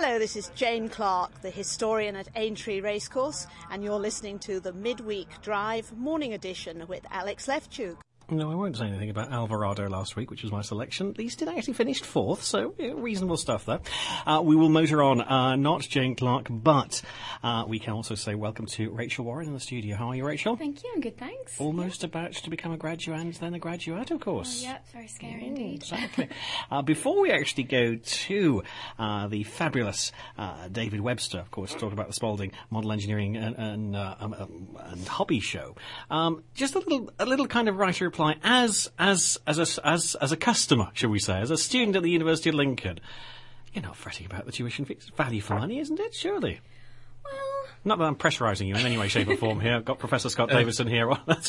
Hello, this is Jane Clark, the historian at Aintree Racecourse, and you're listening to the Midweek Drive Morning Edition with Alex Lefchuk. No, I won't say anything about Alvarado last week, which was my selection. At least it actually finished fourth, so reasonable stuff there. We will motor on, not Jane Clark, but we can also say welcome to Rachel Warren in the studio. How are you, Rachel? Thank you, I'm good, thanks. Almost about to become a graduate, then a graduate, of course. Oh, yeah, very scary indeed. Exactly. Before we actually go to the fabulous David Webster, of course, talk about the Spalding Model Engineering and Hobby Show, just a little kind of writer reply as a customer, shall we say, as a student at the University of Lincoln. You're not fretting about the tuition fees. Value for money, isn't it? Surely. Well, not that I'm pressurising you in any way, shape or form here. I've got Professor Scott Davidson here.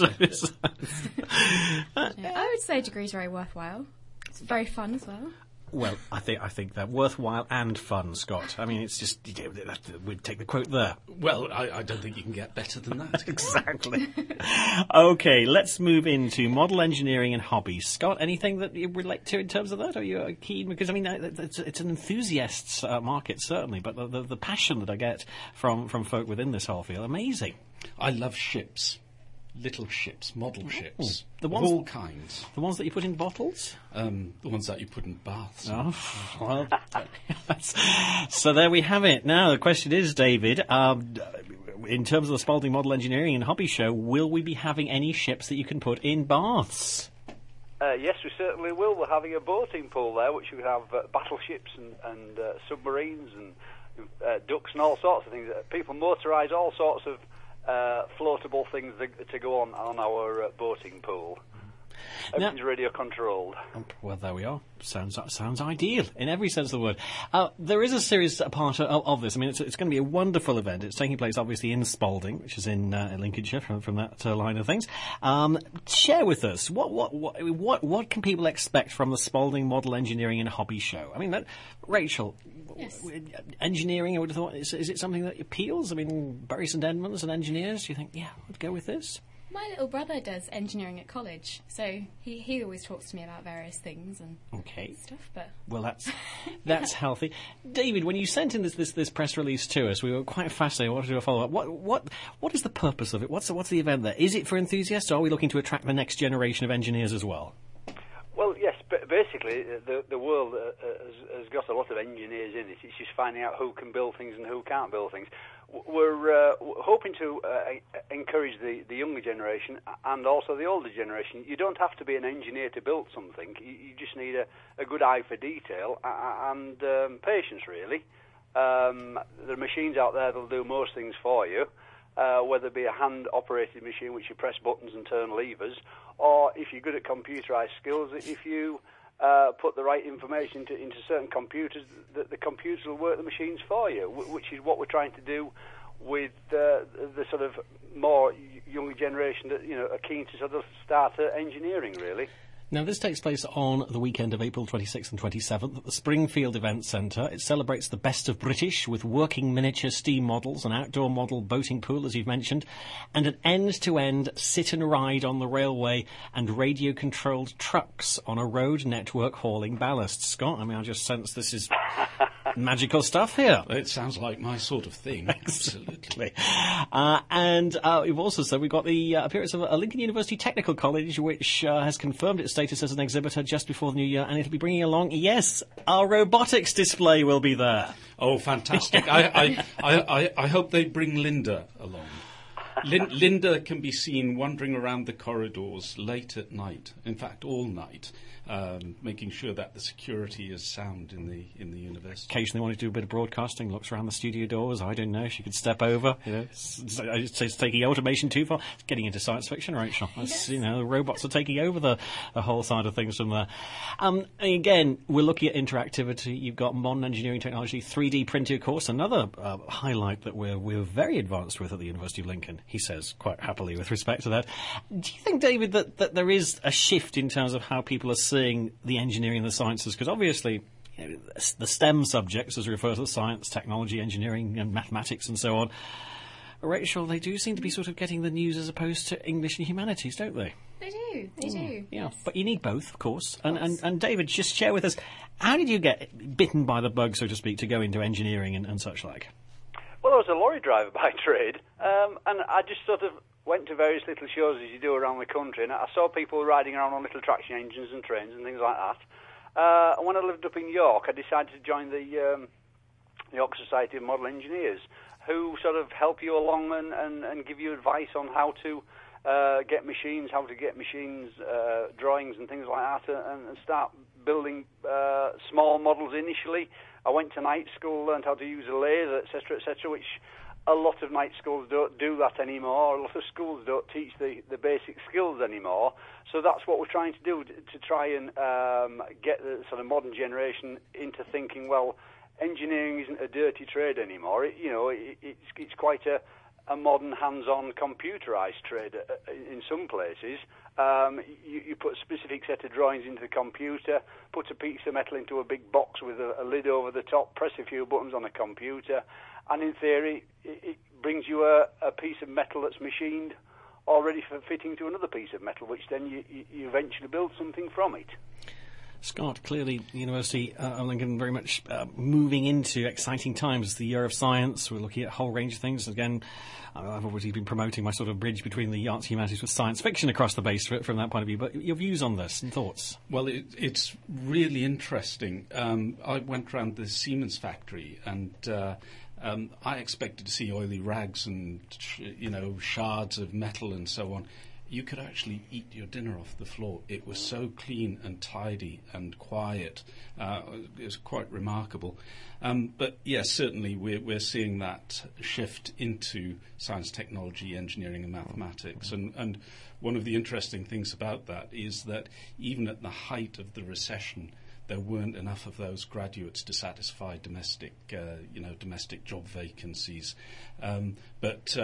I would say a degree is very worthwhile. It's very fun as well. Well, I think they're worthwhile and fun, Scott. I mean, it's just, we'd take the quote there. Well, I don't think you can get better than that. Exactly. Okay, let's move into model engineering and hobbies. Scott, anything that you relate to in terms of that? Are you keen? Because, I mean, it's an enthusiast's market, certainly, but the passion that I get from folk within this whole field, amazing. I love ships. Little ships, model ships, the ones, of all kinds. The ones that you put in bottles? The ones that you put in baths. Oh, well, so there we have it. Now, the question is, David, in terms of the Spalding Model Engineering and Hobby Show, will we be having any ships that you can put in baths? Yes, we certainly will. We're having a boating pool there, which we have battleships and submarines and ducks and all sorts of things. People motorise all sorts of floatable things to go on our boating pool. Everything's radio controlled. Well, there we are. Sounds ideal in every sense of the word. There is a serious part of this. I mean, it's going to be a wonderful event. It's taking place, obviously, in Spalding, which is in Lincolnshire, from that line of things. Share with us what can people expect from the Spalding Model Engineering and Hobby Show? I mean, Rachel. Yes. Engineering, I would have thought, is it something that appeals? I mean, Bury St Edmunds and engineers, do you think, yeah, I'd go with this? My little brother does engineering at college, so he always talks to me about various things and stuff. But well, that's healthy. David, when you sent in this press release to us, we were quite fascinated. We wanted to do a follow up. What is the purpose of it? What's the event there? Is it for enthusiasts, or are we looking to attract the next generation of engineers as well? Well, yes, but basically the world has got a lot of engineers in it. It's just finding out who can build things and who can't build things. We're hoping to encourage the younger generation and also the older generation. You don't have to be an engineer to build something. You just need a good eye for detail and patience, really. There are machines out there that'll do most things for you, whether it be a hand-operated machine which you press buttons and turn levers, or if you're good at computerized skills, if you put the right information into certain computers, the computers will work the machines for you, which is what we're trying to do with the sort of more younger generation that are keen to sort of start engineering, really. Now, this takes place on the weekend of April 26th and 27th at the Springfield Event Centre. It celebrates the best of British with working miniature steam models, an outdoor model boating pool, as you've mentioned, and an end-to-end sit-and-ride on the railway and radio-controlled trucks on a road network hauling ballast. Scott, I mean, I just sense this is magical stuff here. It sounds like my sort of thing. Absolutely. And we've also said we've got the appearance of a Lincoln University Technical College, which has confirmed its status as an exhibitor just before the new year, and it'll be bringing along, yes, our robotics display will be there. Oh, fantastic. I hope they bring Linda along. Linda can be seen wandering around the corridors late at night, in fact, all night, making sure that the security is sound in the university. Occasionally want to do a bit of broadcasting, looks around the studio doors. I don't know, she could step over. It's taking automation too far. It's getting into science fiction, Rachel. Yes. The robots are taking over the whole side of things from there. Again, we're looking at interactivity. You've got modern engineering technology, 3D printing, of course, another highlight that we're very advanced with at the University of Lincoln, he says, quite happily with respect to that. Do you think, David, that there is a shift in terms of how people are seeing the engineering and the sciences? Because obviously the STEM subjects, as we refer to the science, technology, engineering and mathematics and so on, Rachel, they do seem to be sort of getting the news as opposed to English and humanities, don't they? They do. Yeah, yes. but you need both, of course. And David, just share with us, how did you get bitten by the bug, so to speak, to go into engineering and such like? Well, I was a lorry driver by trade, and I just sort of went to various little shows as you do around the country, and I saw people riding around on little traction engines and trains and things like that. And when I lived up in York, I decided to join the York Society of Model Engineers, who sort of help you along and give you advice on how to get machines, drawings and things like that, and start building small models initially. I went to night school, learned how to use a lathe, etc., which a lot of night schools don't do that anymore. A lot of schools don't teach the basic skills anymore. So that's what we're trying to do, to try and get the sort of modern generation into thinking, well, engineering isn't a dirty trade anymore. It's quite a modern, hands-on, computerized trade in some places. You put a specific set of drawings into the computer, put a piece of metal into a big box with a lid over the top, press a few buttons on a computer, and in theory, it brings you a piece of metal that's machined already for fitting to another piece of metal, which then you eventually build something from it. Scott, clearly the University of Lincoln very much moving into exciting times. The year of science, we're looking at a whole range of things. Again, I've already been promoting my sort of bridge between the arts and humanities with science fiction across the base from that point of view. But your views on this and thoughts? Well, it's really interesting. I went around the Siemens factory and I expected to see oily rags and, shards of metal and so on. You could actually eat your dinner off the floor. It was so clean and tidy and quiet. It was quite remarkable. But yes, certainly we're seeing that shift into science, technology, engineering and mathematics. And one of the interesting things about that is that even at the height of the recession, there weren't enough of those graduates to satisfy domestic job vacancies. But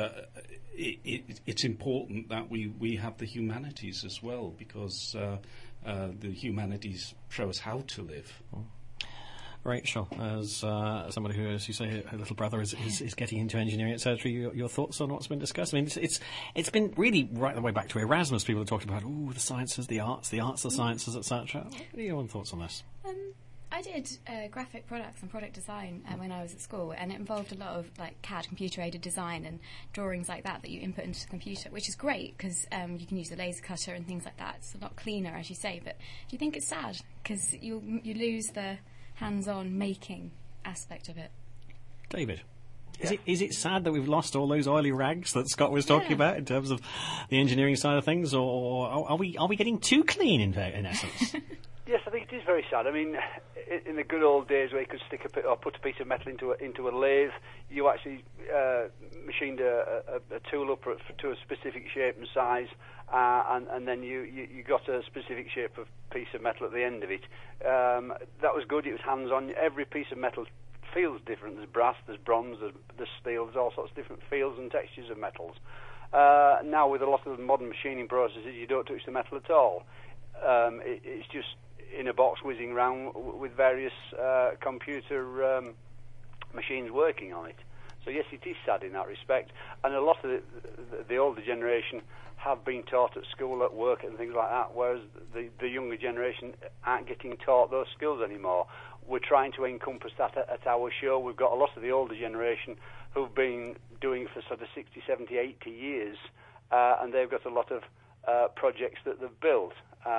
it's important that we have the humanities as well, because the humanities show us how to live. Rachel, as somebody who, as you say, her little brother is getting into engineering, etc., your thoughts on what's been discussed? I mean, it's been really right the way back to Erasmus. People are talking about, the sciences, the arts, the sciences, etc. What are your own thoughts on this? I did graphic products and product design when I was at school, and it involved a lot of CAD, computer-aided design, and drawings like that you input into the computer, which is great because you can use a laser cutter and things like that. It's a lot cleaner, as you say. But do you think it's sad because you lose the hands-on making aspect of it? David? Is it sad that we've lost all those oily rags that Scott was talking about in terms of the engineering side of things, or are we getting too clean in essence? Yes, I think it is very sad. I mean, in the good old days where you could put a piece of metal into a lathe, you actually machined a tool up to a specific shape and size, and then you got a specific shape of piece of metal at the end of it. That was good. It was hands-on. Every piece of metal feels different. There's brass, there's bronze, there's steel. There's all sorts of different feels and textures of metals. Now, with a lot of the modern machining processes, you don't touch the metal at all. It's just in a box whizzing around with various computer machines working on it. So yes, it is sad in that respect. And a lot of the older generation have been taught at school, at work and things like that, whereas the younger generation aren't getting taught those skills anymore. We're trying to encompass that at our show. We've got a lot of the older generation who've been doing for sort of 60, 70, 80 years, and they've got a lot of projects that they've built.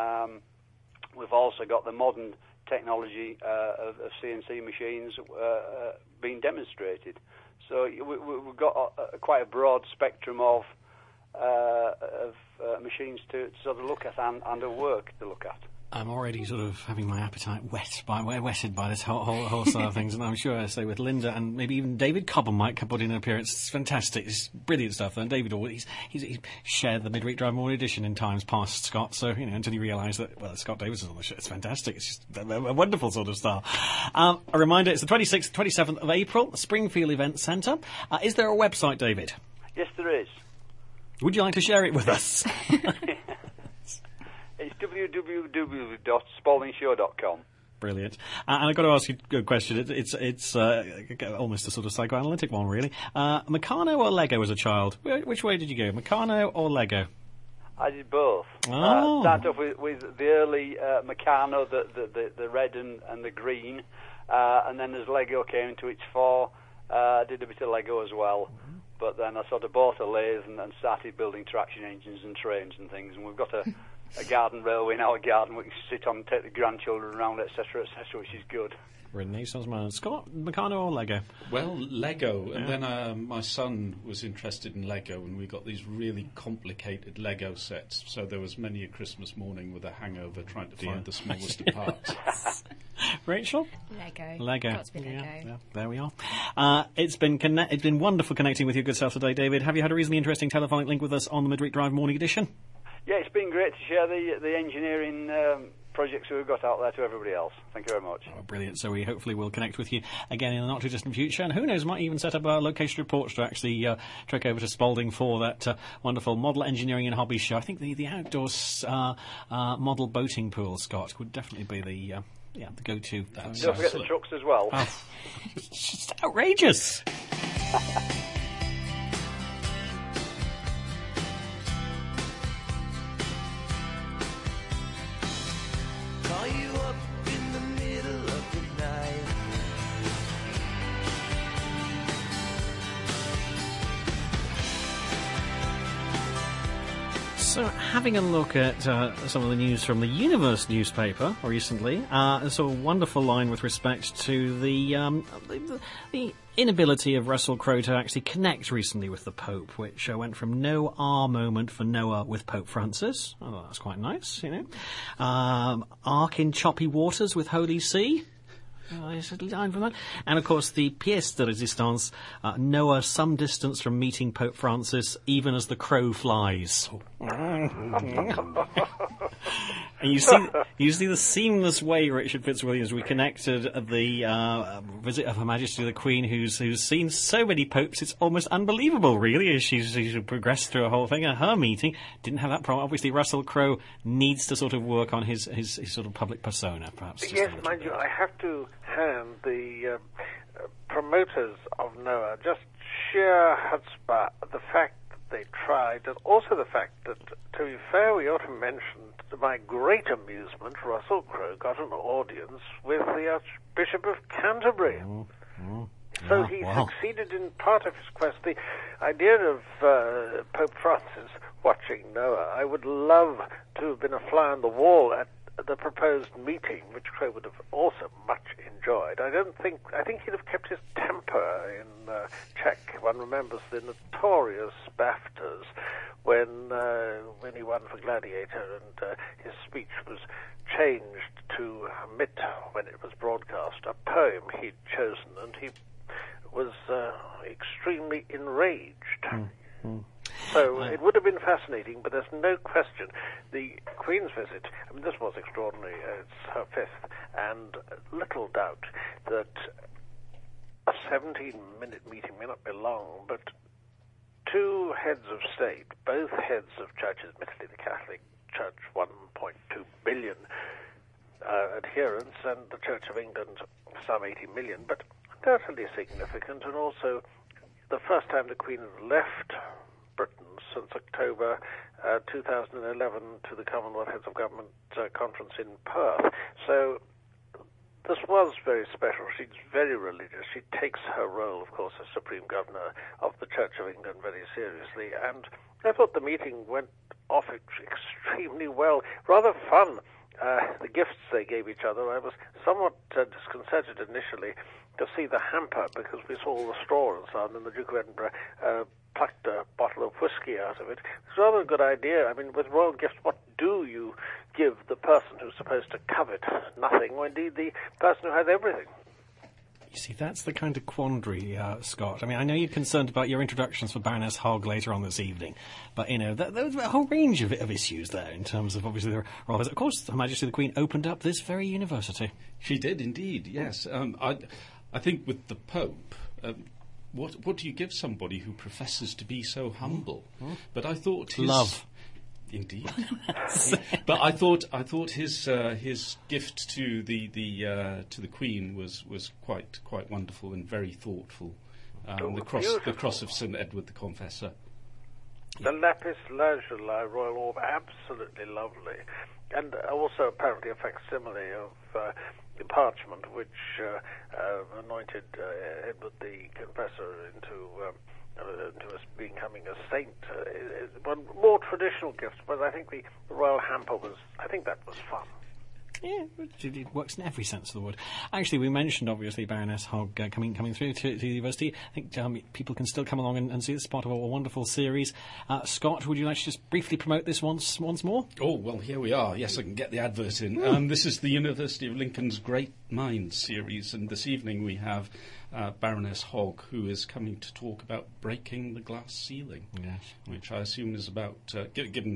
We've also got the modern technology of CNC machines being demonstrated. So we've got quite a broad spectrum of machines to sort of look at and of work to look at. I'm already sort of having my appetite whetted by this whole side of things, and I'm sure, I say, with Linda and maybe even David Cobham might put in an appearance. It's fantastic, it's brilliant stuff. And David, he's shared the Midweek Drive Morning Edition in times past, Scott. So until you realise that, Scott Davis is on the show, it's fantastic. It's just a wonderful sort of style. A reminder: it's the 26th, 27th of April, Springfield Event Centre. Is there a website, David? Yes, there is. Would you like to share it with us? It's www.spaldingshow.com. Brilliant. And I've got to ask you a question. It's almost a sort of psychoanalytic one, really. Meccano or Lego as a child? Which way did you go, Meccano or Lego? I did both. Oh. Started off with the early Meccano, the red and the green, and then as Lego came into its fore, I did a bit of Lego as well. But then I sort of bought a lathe and started building traction engines and trains and things. And we've got a garden railway in our garden we can sit on and take the grandchildren around, etc., which is good. Renaissance man. Scott, Meccano or Lego? Well, Lego, and then my son was interested in Lego, and we got these really complicated Lego sets. So there was many a Christmas morning with a hangover trying to find the smallest of parts. Rachel? Lego. Got to be Lego. Yeah, there we are. It's been wonderful connecting with your good self today, David. Have you had a reasonably interesting telephonic link with us on the Midweek Drive Morning Edition? Yeah, it's been great to share the engineering projects we've got out there to everybody else. Thank you very much. Oh, brilliant. So we hopefully will connect with you again in the not too distant future, and who knows, might even set up location reports to actually trek over to Spalding for that wonderful model engineering and hobby show. I think the outdoor model boating pool, Scott, would definitely be the go-to. Don't forget the trucks as well. Oh, it's just outrageous. Call you up in the middle of the night. So, having a look at some of the news from the Universe newspaper recently, I saw a wonderful line with respect to the inability of Russell Crowe to actually connect recently with the Pope, which went from no R moment for Noah with Pope Francis. Oh, that's quite nice, you know. Ark in choppy waters with Holy See. And of course the pièce de résistance, Noah some distance from meeting Pope Francis even as the crow flies. And you see the seamless way Richard Fitzwilliams reconnected the visit of Her Majesty the Queen, who's seen so many popes. It's almost unbelievable, really, as she's progressed through a whole thing. And her meeting didn't have that problem. Obviously, Russell Crowe needs to sort of work on his sort of public persona, perhaps. Just yes, mind you, I have to hand the promoters of Noah just sheer chutzpah, the fact that they tried, and also the fact that, to be fair, we ought to mention, to my great amusement, Russell Crowe got an audience with the Archbishop of Canterbury. So he succeeded in part of his quest. The idea of Pope Francis watching Noah, I would love to have been a fly on the wall at the proposed meeting, which Crowe would have also much enjoyed. I think he'd have kept his temper in check. One remembers the notorious BAFTAs when he won for Gladiator, and his speech was changed to omit, when it was broadcast, a poem he'd chosen, and he was extremely enraged. So it would have been fascinating, but there's no question the Queen's visit, I mean, this was extraordinary. It's her fifth, and little doubt that a 17-minute meeting may not be long, but two heads of state, both heads of churches, admittedly the Catholic Church, 1.2 billion adherents, and the Church of England, some 80 million, but certainly significant, and also the first time the Queen has left Britain since October 2011 to the Commonwealth Heads of Government conference in Perth. So this was very special. She's very religious. She takes her role, of course, as Supreme Governor of the Church of England very seriously. And I thought the meeting went off extremely well. Rather fun. The gifts they gave each other. I was somewhat disconcerted initially to see the hamper, because we saw all the straw and so on, and the Duke of Edinburgh plucked a bottle of whiskey out of it. It's rather a good idea. I mean, with royal gifts, what do you give the person who's supposed to covet nothing, or indeed the person who has everything? You see, that's the kind of quandary, Scott. I mean, I know you're concerned about your introductions for Baroness Hogg later on this evening, but, you know, there was a whole range of issues there in terms of, obviously, the role. Of course, Her Majesty the Queen opened up this very university. She did, indeed, yes. I think with the Pope, what do you give somebody who professes to be so humble? But I thought his... Love. Indeed. But I thought his gift to the Queen was quite wonderful and very thoughtful. The cross of St. Edward the Confessor. The lapis lazuli royal orb, absolutely lovely. And also apparently a facsimile of the parchment which anointed Edward the Confessor into us becoming a saint. One more traditional gifts, but I think the royal hamper that was fun. Yeah, it works in every sense of the word. Actually, we mentioned, obviously, Baroness Hogg coming through to the university. I think people can still come along and see this part of a wonderful series. Scott, would you like to just briefly promote this once more? Oh, well, here we are. Yes, I can get the advert in. This is the University of Lincoln's Great Minds series, and this evening we have Baroness Hogg, who is coming to talk about breaking the glass ceiling, yes, which I assume is about, given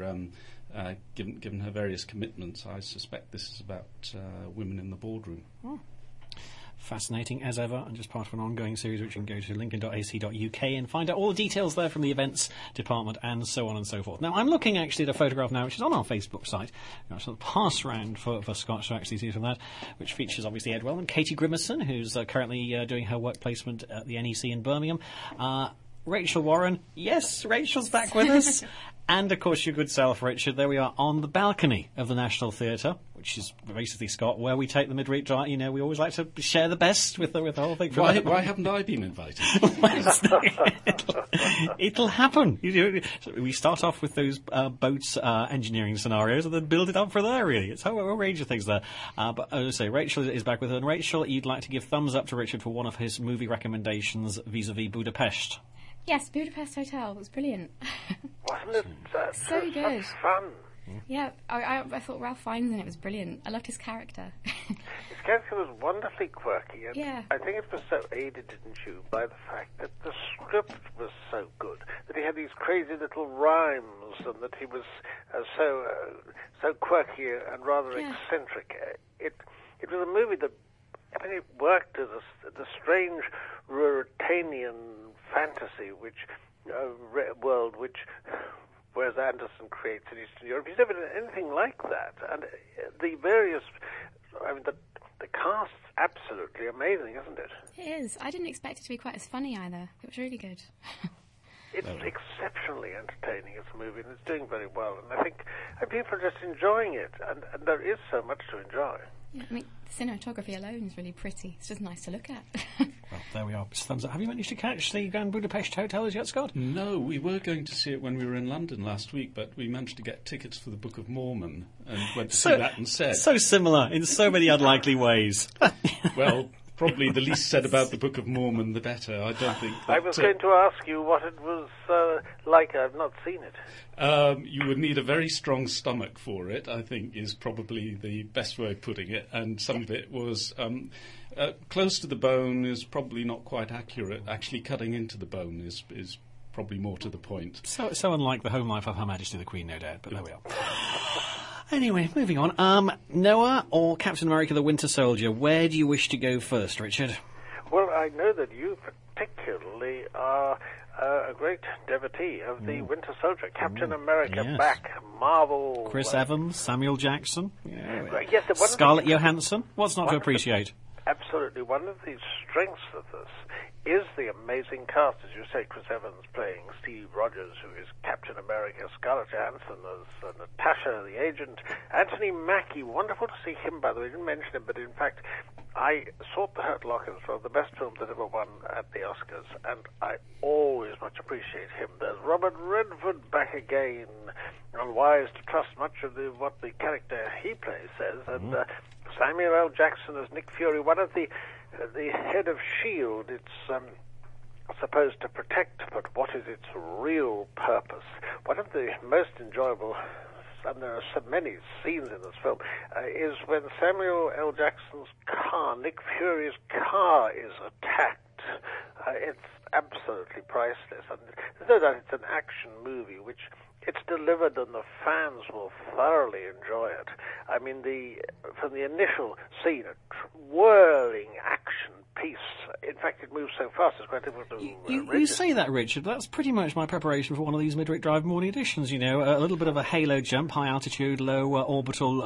her various commitments, I suspect this is about women in the boardroom. Oh. Fascinating as ever, and just part of an ongoing series which you can go to lincoln.ac.uk and find out all the details there from the events department and so on and so forth. Now, I'm looking actually at a photograph now which is on our Facebook site. I'll sort of pass round for Scott to actually see from that, which features obviously Ed Well and Katie Grimmerson, who's currently doing her work placement at the NEC in Birmingham. Rachel Warren, yes, Rachel's back with us. And, of course, your good self, Richard. There we are on the balcony of the National Theatre, which is basically, Scott, where we take the midweek drive. You know, we always like to share the best with the whole thing. Why haven't I been invited? It'll happen. We start off with those boats engineering scenarios and then build it up from there, really. It's a whole range of things there. But as I say, Rachel is back with her. And, Rachel, you'd like to give thumbs up to Richard for one of his movie recommendations vis-à-vis Budapest. Yes, Budapest Hotel was brilliant. Wasn't it so good? Such fun. Yeah, I thought Ralph Fiennes in it was brilliant. I loved his character. His character was wonderfully quirky, and yeah. I think it was so aided, didn't you, by the fact that the script was so good, that he had these crazy little rhymes, and that he was so quirky and rather eccentric. It was a movie that, I mean, it worked as a strange Ruritanian fantasy, world which Wes Anderson creates in Eastern Europe. He's never done anything like that, and the cast's absolutely amazing, isn't it? It is. I didn't expect it to be quite as funny either. It was really good. It's exceptionally entertaining as a movie, and it's doing very well. And I think people are just enjoying it, and there is so much to enjoy. Yeah, I mean, the cinematography alone is really pretty. It's just nice to look at. Well, there we are. Thumbs up. Have you managed to catch the Grand Budapest Hotel as yet, Scott? No, we were going to see it when we were in London last week, but we managed to get tickets for the Book of Mormon and went to see that instead. So similar in so many unlikely ways. Well, probably the least said about the Book of Mormon, the better. I don't think that, I was going to ask you what it was like. I've not seen it. You would need a very strong stomach for it, I think, is probably the best way of putting it. And some of it was close to the bone is probably not quite accurate. Actually, cutting into the bone is probably more to the point. So unlike the home life of Her Majesty the Queen, no doubt, but there we are. Anyway, moving on. Noah or Captain America the Winter Soldier, where do you wish to go first, Richard? Well, I know that you particularly are a great devotee of the Winter Soldier, Captain America, yes. Back, Marvel. Chris Evans, Samuel Jackson, Yes, Scarlett Johansson. What's not to appreciate? Absolutely. One of the strengths of this is the amazing cast, as you say, Chris Evans playing Steve Rogers, who is Captain America, Scarlett Johansson as Natasha, the agent, Anthony Mackie, wonderful to see him, by the way, I didn't mention him, but in fact, I thought The Hurt Locker was one of the best films that ever won at the Oscars, and I always much appreciate him. There's Robert Redford back again, unwise to trust much of what the character he plays says, and Samuel L. Jackson as Nick Fury, one of the head of S.H.I.E.L.D. It's supposed to protect, but what is its real purpose? One of the most enjoyable, and there are so many scenes in this film, is when Samuel L. Jackson's car, Nick Fury's car, is attacked. It's absolutely priceless. And there's no doubt it's an action movie, which it's delivered and the fans will thoroughly enjoy it. I mean, from the initial scene, a whirling action piece. In fact, it moves so fast it's quite difficult to You say that, Richard. That's pretty much my preparation for one of these Midweek Drive morning editions. You know, a little bit of a halo jump, high altitude, low orbital,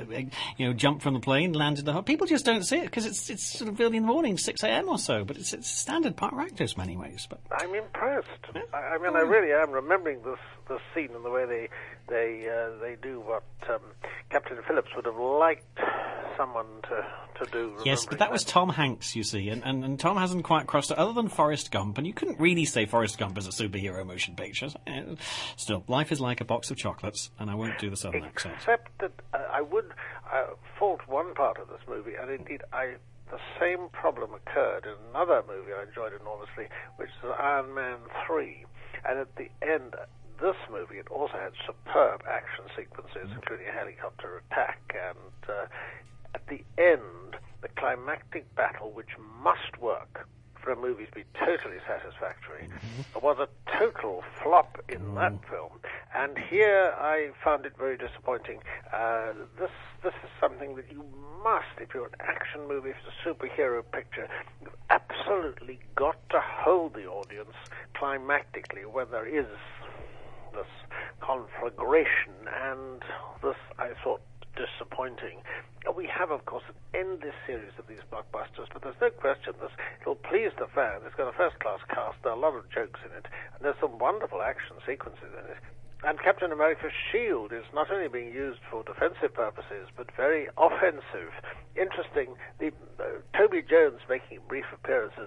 jump from the plane, land in the hub. People just don't see it because it's sort of early in the morning, 6 a.m. or so. But it's standard part practice in many ways. But I'm impressed. Yeah. I mean, I really am remembering this scene and the way they do what Captain Phillips would have liked someone to do. Yes, but that was Tom Hanks, you see, and Tom hasn't quite crossed it, other than Forrest Gump, and you couldn't really say Forrest Gump is a superhero motion picture. Still, life is like a box of chocolates, and I won't do the southern accent. Except that I would fault one part of this movie, and indeed the same problem occurred in another movie I enjoyed enormously, which is Iron Man 3, and at the end, this movie, it also had superb action sequences, including a helicopter attack, and at the end, the climactic battle, which must work for a movie to be totally satisfactory, was a total flop in that film. And here I found it very disappointing. This is something that you must, if you're an action movie, if it's a superhero picture, you've absolutely got to hold the audience climactically when there is this conflagration, and this I thought disappointing. We have, of course, an endless series of these blockbusters, but there's no question it'll please the fans. It's got a first-class cast, there are a lot of jokes in it, and there's some wonderful action sequences in it. And Captain America's shield is not only being used for defensive purposes, but very offensive. Interesting, Toby Jones making a brief appearance as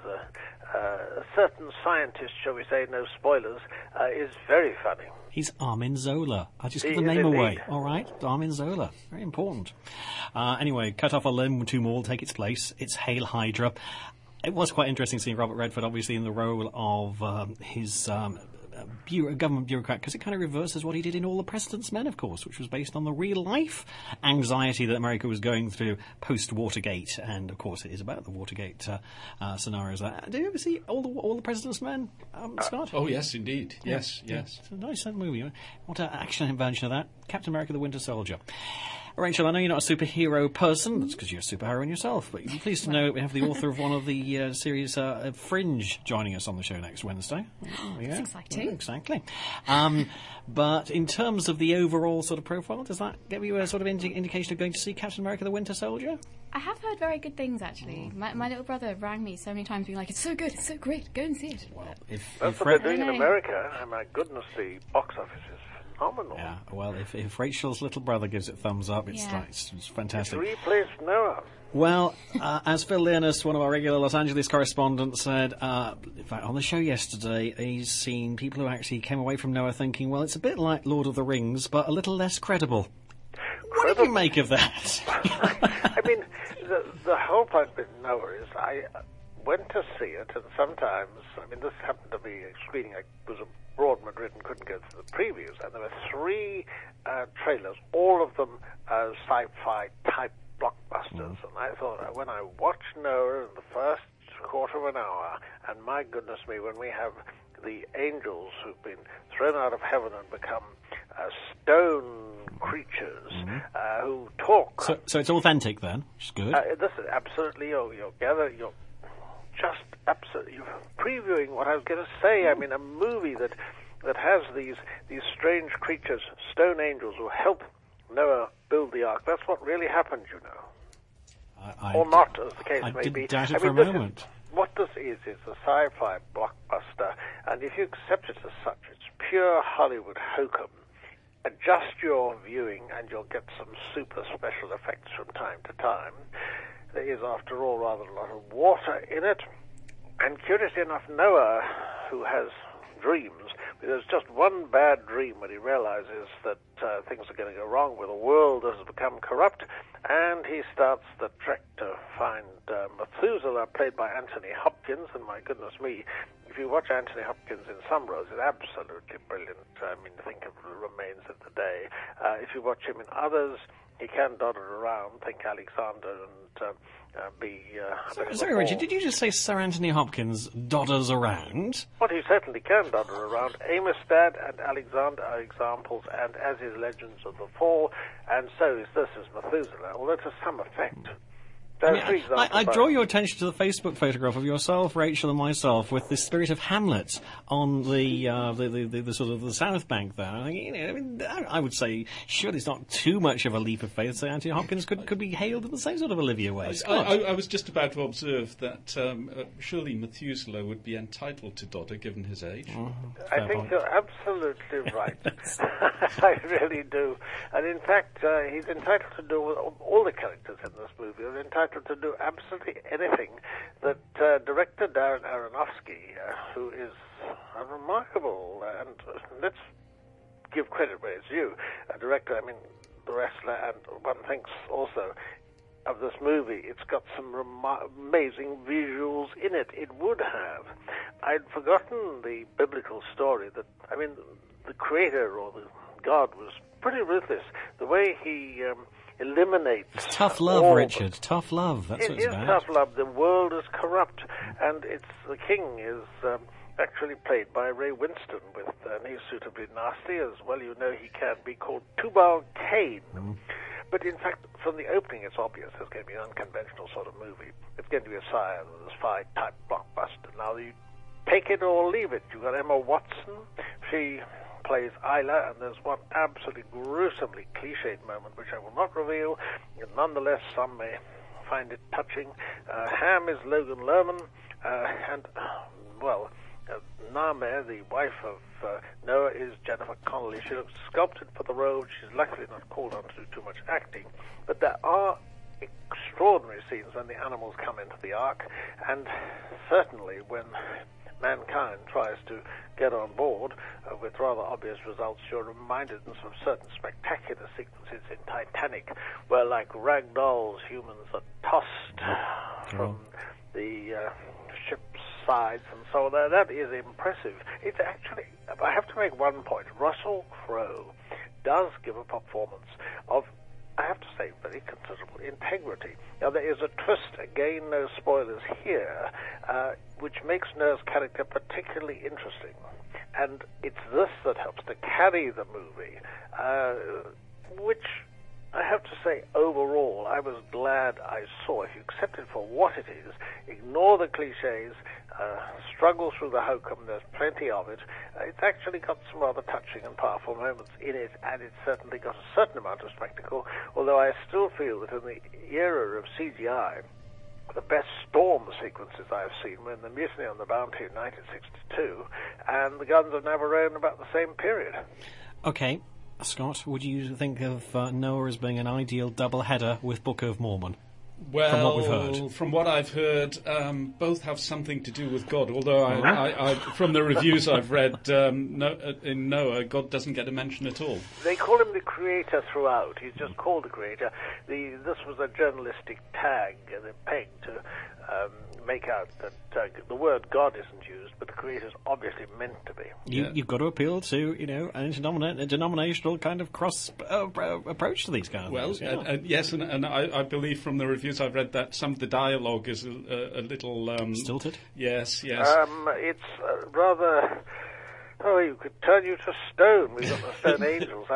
a certain scientist, shall we say, no spoilers, is very funny. He's Armin Zola. I just give the name away. All right, Armin Zola. Very important. Anyway, cut off a limb, two more will take its place. It's Hail Hydra. It was quite interesting seeing Robert Redford, obviously, in the role of his government bureaucrat, because it kind of reverses what he did in All the President's Men, of course, which was based on the real-life anxiety that America was going through post-Watergate, and, of course, it is about the Watergate scenarios. Did you ever see All the President's Men, Scott? Oh, yes, indeed. Yes. It's a nice movie. What an action invention of that. Captain America the Winter Soldier. Rachel, I know you're not a superhero person. That's because you're a superheroine yourself. But you're pleased to know we have the author of one of the series Fringe joining us on the show next Wednesday. Yeah, that's exciting. Exactly. But in terms of the overall sort of profile, does that give you a sort of indication of going to see Captain America the Winter Soldier? I have heard very good things, actually. My little brother rang me so many times being like, it's so good, it's so great, go and see it. Well, that's what they're doing in America. And my goodness, the box office is phenomenal. Yeah, well, if Rachel's little brother gives it thumbs up, it's fantastic. It's replaced Noah. Well, as Phil Learnus, one of our regular Los Angeles correspondents, said, in fact, on the show yesterday, he's seen people who actually came away from Noah thinking, well, it's a bit like Lord of the Rings, but a little less credible. What did you make of that? I mean, the whole point with Noah is I went to see it, and sometimes, I mean, this happened to be a screening. I was abroad in Madrid and couldn't go to the previews, and there were 3 trailers, all of them sci-fi type blockbusters, and I thought, when I watched Noah in the first quarter of an hour, and my goodness me, when we have the angels who've been thrown out of heaven and become stone creatures who talk. So it's authentic then, which is good. This is absolutely, you're just absolutely, you're previewing what I was going to say. I mean, a movie that has these strange creatures, stone angels, who help Noah build the ark. That's what really happened, you know. Or not, as the case may be. I didn't doubt it for a moment. What this is a sci-fi blockbuster, and if you accept it as such, it's pure Hollywood hokum. Adjust your viewing and you'll get some super special effects from time to time. There is, after all, rather a lot of water in it. And curiously enough, Noah, who has dreams, there's just one bad dream when he realizes that things are going to go wrong, where the world has become corrupt, and he starts the trek to find Methuselah, played by Anthony Hopkins, and my goodness me, if you watch Anthony Hopkins in some roles, it's absolutely brilliant. I mean, think of The Remains of the Day. If you watch him in others, he can dodder around, think Alexander, and be... Sorry, Richard, did you just say Sir Anthony Hopkins dodders around? Well, he certainly can dodder around. Amistad and Alexander are examples, and as is Legends of the Fall, and so is this as Methuselah, although to some effect. There are three examples. I draw your attention to the Facebook photograph of yourself, Rachel, and myself with the spirit of Hamlet on the sort of the South Bank there. I would say, surely it's not too much of a leap of faith to say Anthony Hopkins could be hailed in the same sort of Olivia way. I was just about to observe that surely Methuselah would be entitled to Dodder given his age. I think you're absolutely right. I really do. And in fact, he's entitled to do all the characters in this movie are entitled to do absolutely anything that director Darren Aronofsky, who is a remarkable, and let's give credit where it's due, a director, The Wrestler, and one thinks also of this movie, it's got some amazing visuals in it. It would have. I'd forgotten the biblical story that, the creator or the God was pretty ruthless. The way he eliminates... It's tough love, Richard. Tough love. That's what it's about. It is tough love. The world is corrupt. And the king is actually played by Ray Winston, and he's suitably nasty, as well you know he can be, called Tubal Cain. But in fact, from the opening, it's obvious it's going to be an unconventional sort of movie. It's going to be a sci-fi type blockbuster. Now, you take it or leave it. You've got Emma Watson. She plays Isla, and there's one absolutely gruesomely cliched moment, which I will not reveal, and nonetheless, some may find it touching. Ham is Logan Lerman, and, Naameh, the wife of Noah, is Jennifer Connelly. She looks sculpted for the role. She's luckily not called on to do too much acting, but there are extraordinary scenes when the animals come into the ark, and certainly when mankind tries to get on board with rather obvious results. You're reminded of certain spectacular sequences in Titanic where, like rag dolls, humans are tossed from the ship's sides and so on. That is impressive. It's actually, I have to make one point. Russell Crowe does give a performance of, I have to say, very considerable integrity. Now, there is a twist, again, no spoilers here, which makes Noah's character particularly interesting. And it's this that helps to carry the movie, which I have to say, overall, I was glad I saw. If you accept it for what it is, ignore the cliches, struggle through the hokum, there's plenty of it. It's actually got some rather touching and powerful moments in it, and it's certainly got a certain amount of spectacle, although I still feel that in the era of CGI, the best storm sequences I've seen were in the Mutiny on the Bounty in 1962 and the Guns of Navarone about the same period. Okay, Scott, would you think of Noah as being an ideal double-header with Book of Mormon? Well, from what we've heard. From what I've heard, both have something to do with God. Although, I from the reviews I've read, in Noah, God doesn't get a mention at all. They call him the creator throughout. He's just called the creator. This was a journalistic tag, the peg to make out that the word God isn't used, but the creator's obviously meant to be. You've got to appeal to, a denominational kind of cross approach to these kind of things. Well, yes, and I believe from the reviews I've read that some of the dialogue is a little... stilted? Yes. It's rather... Oh, you could turn you to stone. We've got the stone angels.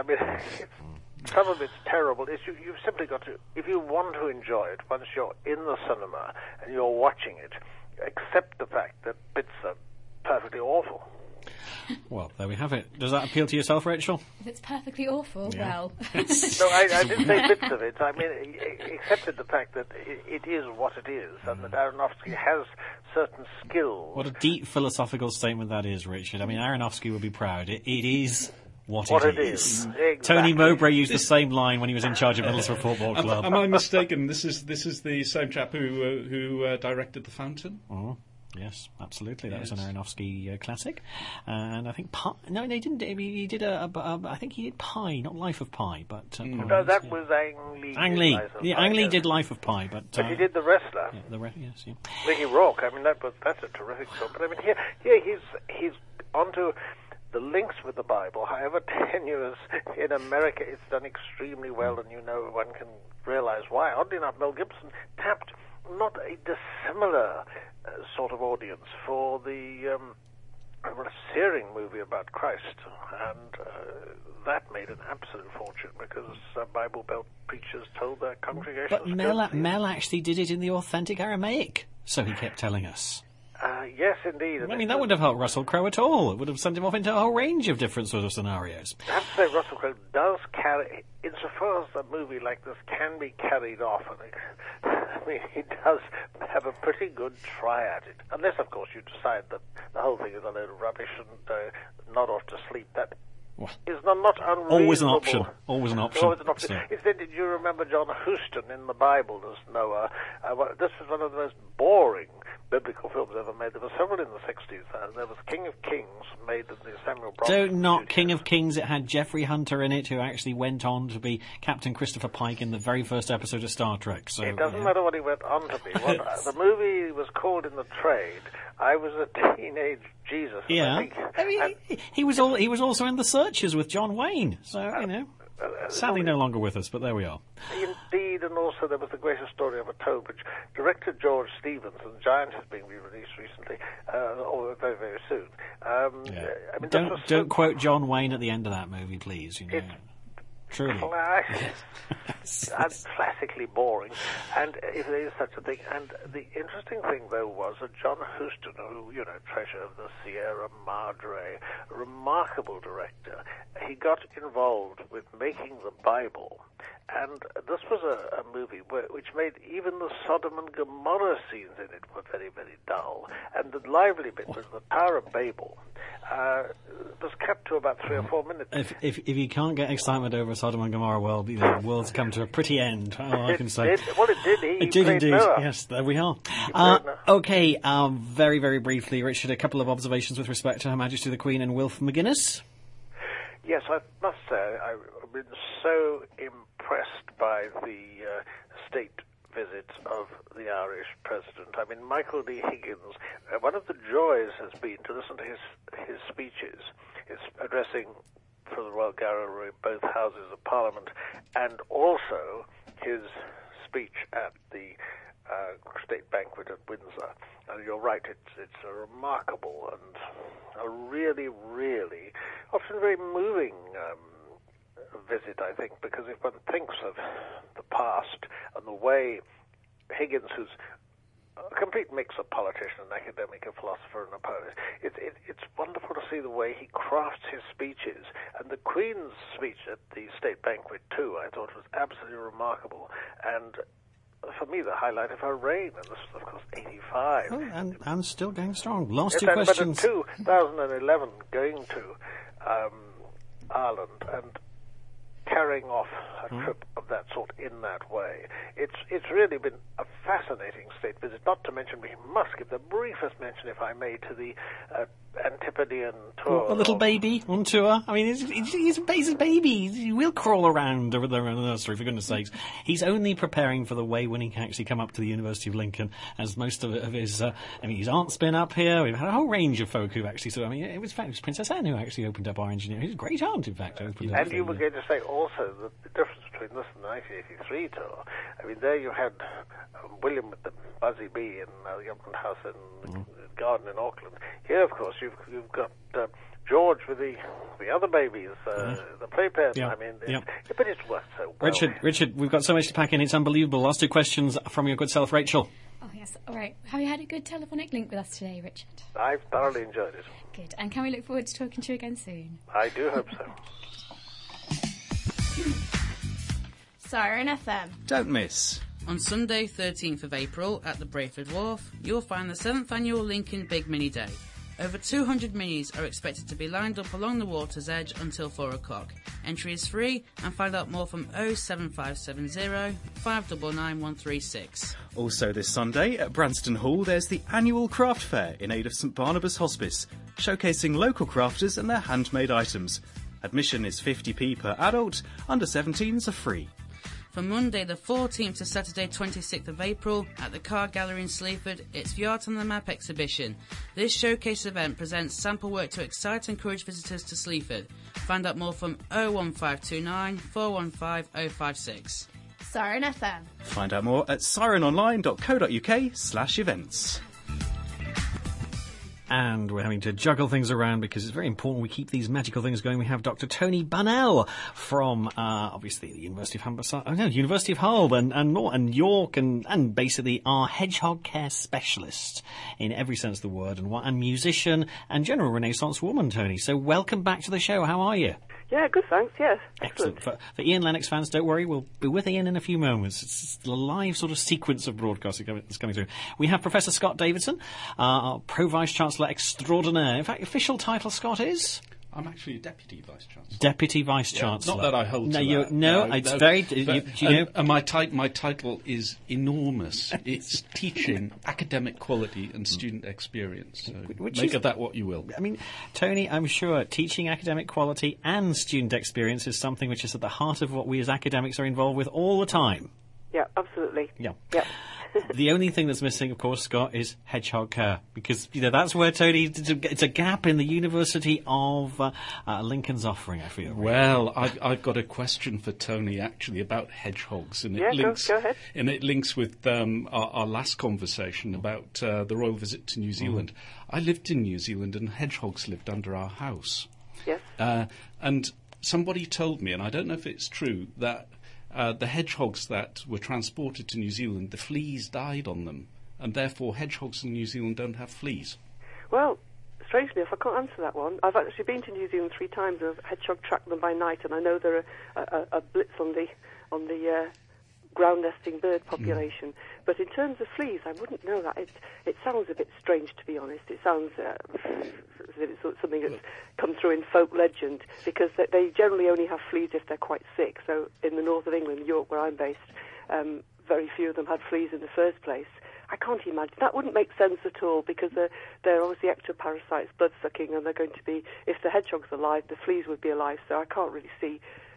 Some of it's terrible. You've simply got to, if you want to enjoy it, once you're in the cinema and you're watching it, accept the fact that bits are perfectly awful. Well, there we have it. Does that appeal to yourself, Rachel? If it's perfectly awful, well... No, I didn't say bits of it. Accepted the fact that it is what it is, and that Aronofsky has certain skills. What a deep philosophical statement that is, Richard. Aronofsky would be proud. It is... What it is. Exactly. Tony Mowbray used the same line when he was in charge of Middlesbrough Football Club. Am I mistaken? This is the same chap who directed The Fountain? Oh, yes, absolutely. That was an Aronofsky classic. And I think no, they didn't. He did I think he did Pi, not Life of Pi, but no, that was Ang Lee. Ang Lee. Ang Lee did Life of Pi, but he did The Wrestler. Yes. Mickey Rourke. That's a terrific film. But here he's onto the links with the Bible, however tenuous. In America, it's done extremely well, and one can realize why. Oddly enough, Mel Gibson tapped not a dissimilar sort of audience for the searing movie about Christ, and that made an absolute fortune because Bible Belt preachers told their congregations. But Mel actually did it in the authentic Aramaic, so he kept telling us. Yes, indeed. I mean, that wouldn't have helped Russell Crowe at all. It would have sent him off into a whole range of different sort of scenarios. I have to say, Russell Crowe does carry, insofar as a movie like this can be carried off, I mean, he does have a pretty good try at it. Unless, of course, you decide that the whole thing is a load of rubbish and nod off to sleep. That is not unreasonable. Always an option. Always an option. Always an option. So. Instead, did you remember John Huston in the Bible as Noah? This was one of the most boring biblical films ever made. There were several in the 60s. There was King of Kings, made in the Samuel Bronson Don't knock studio. King of Kings. It had Jeffrey Hunter in it, who actually went on to be Captain Christopher Pike in the very first episode of Star Trek. So it doesn't matter what he went on to be. The movie was called In the Trade. I was a teenage Jesus. Yeah, I mean, he was also in The Searchers with John Wayne. So sadly no longer with us, but there we are. Indeed, and also there was The Greatest Story Ever Told, which director George Stevens, and Giant has been re-released recently, or very, very soon. I mean, don't quote John Wayne at the end of that movie, please. Truly. And classically boring, and if there is such a thing. And the interesting thing, though, was that John Huston, who, treasure of the Sierra Madre, remarkable director, he got involved with making the Bible. And this was a movie which made even the Sodom and Gomorrah scenes in it were very, very dull. And the lively bit was the Tower of Babel. Was kept to about 3 or 4 minutes. If you can't get excitement over Sodom and Gomorrah, well, the world's come to a pretty end. I can say. It did. It did indeed. Noah. Yes, there we are. Okay, very, very briefly, Richard, a couple of observations with respect to Her Majesty the Queen and Wilf McGuinness. Yes, I must say I've been so impressed by the state visits of the Irish president. I mean, Michael D. Higgins, one of the joys has been to listen to his speeches, his addressing for the Royal Gallery, both Houses of Parliament, and also his speech at the state banquet at Windsor. And you're right, it's a remarkable and a really, really, often very moving visit, I think, because if one thinks of the past and the way Higgins, who's a complete mix of politician and academic, a philosopher and a poet, it's wonderful to see the way he crafts his speeches. And the Queen's speech at the state banquet, too, I thought was absolutely remarkable. And for me, the highlight of her reign, and this was, of course, 85. Oh, and still going strong. Last two But questions. in 2011, going to Ireland and carrying off a trip of that sort in that way. It's really been a fascinating state visit, not to mention we must give the briefest mention, if I may, to the Antipodean tour. A little baby on tour. I mean, he's a baby. He will crawl around over the nursery, for goodness sakes. He's only preparing for the way when he can actually come up to the University of Lincoln, as most of his, his aunt's been up here. We've had a whole range of folk who've actually, it was Princess Anne who actually opened up our engineering. She's a great aunt, in fact. And you were going to say also that the difference between this and the 1983 tour, I mean, there you had William with the Buzzy Bee in the Government House in Garden in Auckland. Here, of course, you've got George with the other babies, the playpen. Yeah. I mean, Yeah. But it's worked so well. Richard, we've got so much to pack in. It's unbelievable. Last two questions from your good self, Rachel. Oh, yes. All right. Have you had a good telephonic link with us today, Richard? I've thoroughly enjoyed it. Good. And can we look forward to talking to you again soon? I do hope so. Siren FM. Don't miss. On Sunday, 13th of April, at the Brayford Wharf, you'll find the 7th Annual Lincoln Big Mini Day. Over 200 minis are expected to be lined up along the water's edge until 4 o'clock. Entry is free, and find out more from 07570 599 136. Also this Sunday, at Branston Hall, there's the annual craft fair in aid of St Barnabas Hospice, showcasing local crafters and their handmade items. Admission is 50p per adult, under 17s are free. From Monday the 14th to Saturday 26th of April at the Car Gallery in Sleaford, it's the Art on the Map exhibition. This showcase event presents sample work to excite and encourage visitors to Sleaford. Find out more from 01529 415 056. Siren FM. Find out more at sirenonline.co.uk/events. And we're having to juggle things around because it's very important we keep these magical things going. We have Dr. Tony Bunnell from, obviously, the University of Hull and York, and basically our hedgehog care specialist in every sense of the word, and musician and general Renaissance woman, Tony. So welcome back to the show. How are you? Yeah, good, thanks, yes. Excellent. For Ian Lennox fans, don't worry, we'll be with Ian in a few moments. It's a live sort of sequence of broadcasting that's coming through. We have Professor Scott Davidson, our Pro Vice-Chancellor Extraordinaire. In fact, official title, Scott, is? I'm actually a Deputy Vice-Chancellor. Deputy Vice-Chancellor. Not that I hold to that. No, it's very... And my title is enormous. It's teaching, academic quality and student experience. So make of that what you will. I mean, Tony, I'm sure teaching academic quality and student experience is something which is at the heart of what we as academics are involved with all the time. Yeah, absolutely. Yeah. Yeah. The only thing that's missing, of course, Scott, is hedgehog care, because that's where Tony. It's a gap in the University of Lincoln's offering. I feel. Well, I've got a question for Tony actually about hedgehogs, and go ahead. And it links with our last conversation about the royal visit to New Zealand. I lived in New Zealand, and hedgehogs lived under our house. Yes. And somebody told me, and I don't know if it's true, that the hedgehogs that were transported to New Zealand, the fleas died on them, and therefore hedgehogs in New Zealand don't have fleas. Well, strangely enough, I can't answer that one. I've actually been to New Zealand 3 times, and a hedgehog tracked them by night, and I know there are a blitz on the ground nesting bird population. But in terms of fleas, I wouldn't know that. It sounds a bit strange, to be honest. It sounds as if it's something that's come through in folk legend, because they generally only have fleas if they're quite sick. So in the north of England, York, where I'm based, very few of them had fleas in the first place. I can't imagine. That wouldn't make sense at all, because they're obviously ectoparasites, blood-sucking, and they're going to be, if the hedgehog's alive, the fleas would be alive, so I can't really see.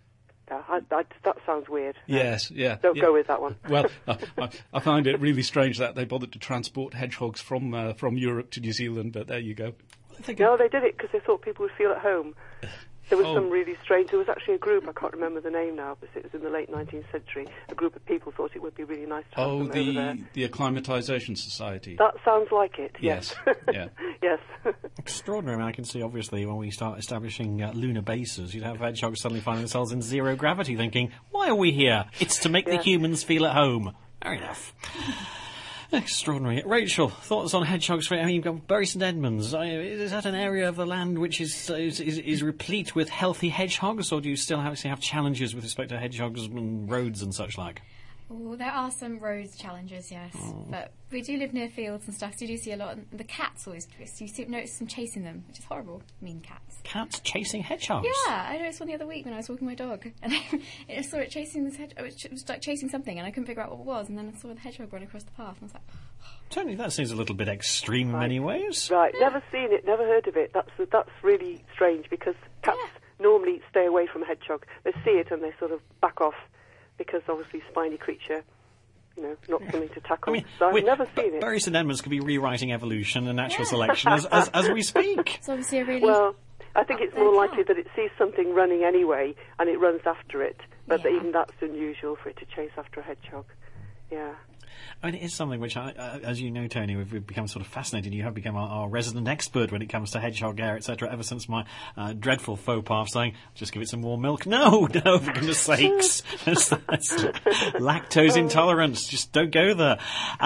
That sounds weird. Yes, yeah. Don't go with that one. Well, I find it really strange that they bothered to transport hedgehogs from Europe to New Zealand, but there you go. No, they did it because they thought people would feel at home. There was some really strange... There was actually a group, I can't remember the name now, but it was in the late 19th century. A group of people thought it would be really nice to have them over there. The Acclimatisation Society. That sounds like it, yes. Yeah. Yes. Extraordinary. I mean, I can see, obviously, when we start establishing lunar bases, you'd have hedgehogs suddenly finding themselves in zero gravity thinking, why are we here? It's to make the humans feel at home. Fair enough. Extraordinary. Rachel, thoughts on hedgehogs? I mean, you've got Bury St Edmunds. Is that an area of the land which is replete with healthy hedgehogs, or do you still have challenges with respect to hedgehogs and roads and such like? Oh, there are some roads challenges, yes. But we do live near fields and stuff, so you do see a lot. The cats always twist. You notice them chasing them, which is horrible. Mean cats. Cats chasing hedgehogs? Yeah, I noticed one the other week when I was walking my dog, and I saw it chasing this hedgehog. It was like chasing something, and I couldn't figure out what it was, and then I saw the hedgehog run across the path, and I was like... Tony, that seems a little bit extreme in many ways. Right, never seen it, never heard of it. That's really strange, because cats normally stay away from a hedgehog. They see it and they sort of back off, because obviously spiny creature, not something to tackle. I mean, so I've never seen it. Bury St Edmunds could be rewriting evolution and natural selection as we speak. It's obviously a really... Well, I think it's more likely that it sees something running anyway, and it runs after it. But even that's unusual for it to chase after a hedgehog. Yeah. I mean, it is something which, as you know, Tony, we've become sort of fascinated. You have become our resident expert when it comes to hedgehog hair, etc., ever since my dreadful faux pas of saying, just give it some more milk. No, for goodness sakes. That's lactose intolerance. Just don't go there.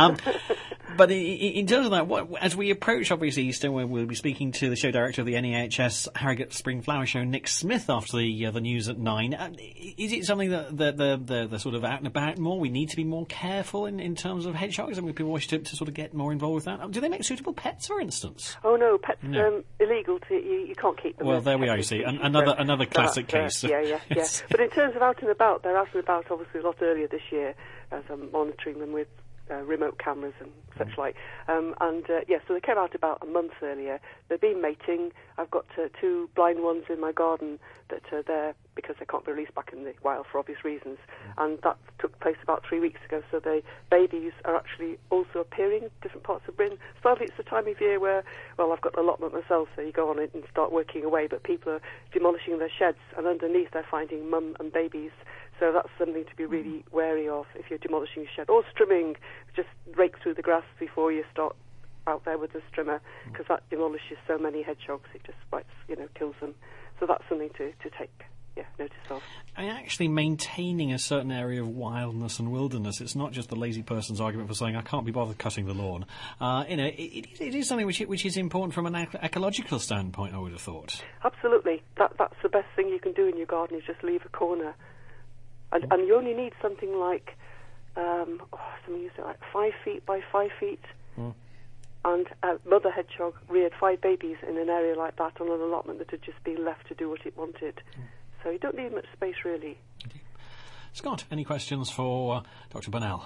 But in terms of that, as we approach, obviously, Easter, where we'll be speaking to the show director of the NEHS Harrogate Spring Flower Show, Nick Smith, after the news at 9. Is it something that the sort of out and about more? We need to be more careful in terms of hedgehogs? I mean, people wish to sort of get more involved with that. Do they make suitable pets, for instance? Oh, no, pets illegal. You can't keep them. Well, there we are, you see. Another classic case. Yeah. But in terms of out and about, they're out and about, obviously, a lot earlier this year, as I'm monitoring them with remote cameras and such like. So they came out about a month earlier. They've been mating. I've got 2 blind ones in my garden that are there because they can't be released back in the wild for obvious reasons. And that took place about 3 weeks ago. So the babies are actually also appearing in different parts of Britain. Sadly, it's the time of year where, well, I've got an allotment myself, so you go on it and start working away, but people are demolishing their sheds, and underneath they're finding mum and babies. So that's something to be really wary of if you're demolishing a shed. Or trimming, just rake through the grass before you start out there with the strimmer, because that demolishes so many hedgehogs. It just kills them. So that's something to take notice of. And actually maintaining a certain area of wildness and wilderness, it's not just the lazy person's argument for saying, I can't be bothered cutting the lawn. It is something which is important from an ecological standpoint, I would have thought. Absolutely. That's the best thing you can do in your garden, is just leave a corner. And you only need something like, something you say, like 5 feet by 5 feet. And a mother hedgehog reared 5 babies in an area like that on an allotment that had just been left to do what it wanted. So you don't need much space, really. Scott, any questions for Dr. Burnell?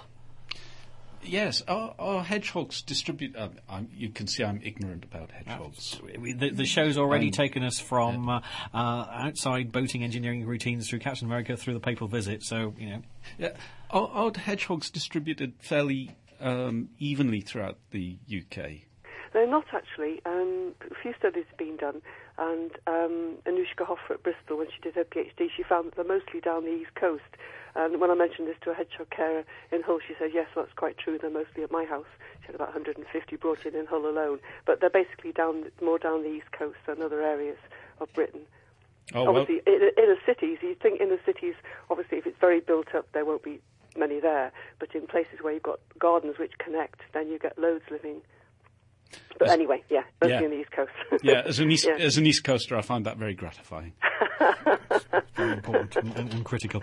Yes, are hedgehogs distribute? You can see I'm ignorant about hedgehogs. The show's already taken us from outside boating engineering routines through Captain America through the papal visit, so, Yeah. Are hedgehogs distributed fairly evenly throughout the UK? They're not, actually. A few studies have been done, and Anushka Hoffer at Bristol, when she did her PhD, she found that they're mostly down the East Coast. And when I mentioned this to a hedgehog carer in Hull, she said, yes, that's quite true, they're mostly at my house. She had about 150 brought in Hull alone. But they're basically more down the East Coast than other areas of Britain. Obviously, inner cities, you'd think inner cities, obviously, if it's very built up, there won't be many there. But in places where you've got gardens which connect, then you get loads living. But anyway, mostly on the East Coast. As an East Coaster, I find that very gratifying. Very important and critical.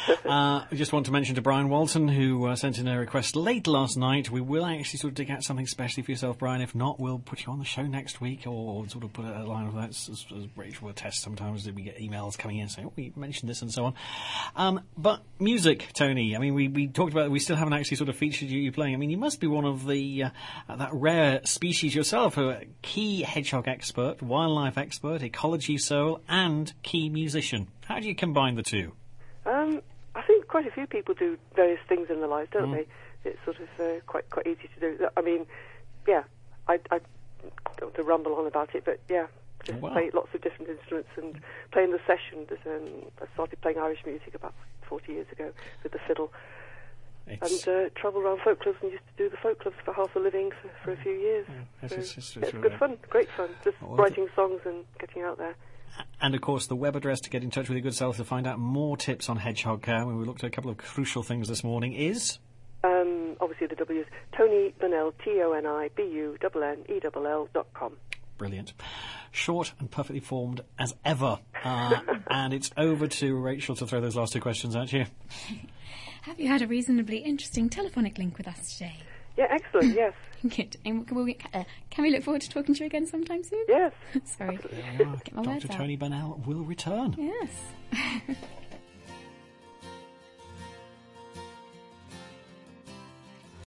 I just want to mention to Brian Walton, who sent in a request late last night, we will actually sort of dig out something specially for yourself, Brian. If not, we'll put you on the show next week, or sort of put a line of that, as Rachel will test sometimes, that we get emails coming in saying, we mentioned this and so on. But music, Tony, I mean, we talked about it, we still haven't actually sort of featured you playing. I mean, you must be one of the that rare species yourself, a key hedgehog expert, wildlife expert, ecology soul, and key musician. How do you combine the two? I think quite a few people do various things in their lives, don't they? It's sort of quite easy to do. I mean, I don't want to rumble on about it, but just play lots of different instruments and play in the session. I started playing Irish music about 40 years ago with the fiddle. And travel around folk clubs and used to do the folk clubs for half a living for a few years. It's good fun, great fun, just writing songs and getting out there. And, of course, the web address to get in touch with your good self to find out more tips on hedgehog care, when we looked at a couple of crucial things this morning, is? Obviously, the W is Tony Burnell, TonyBunnell.com. Brilliant. Short and perfectly formed as ever. And it's over to Rachel to throw those last 2 questions at you. Have you had a reasonably interesting telephonic link with us today? Yeah, excellent, yes. Good. And can we look forward to talking to you again sometime soon? Yes. Sorry. Dr. Tony Burnell will return. Yes.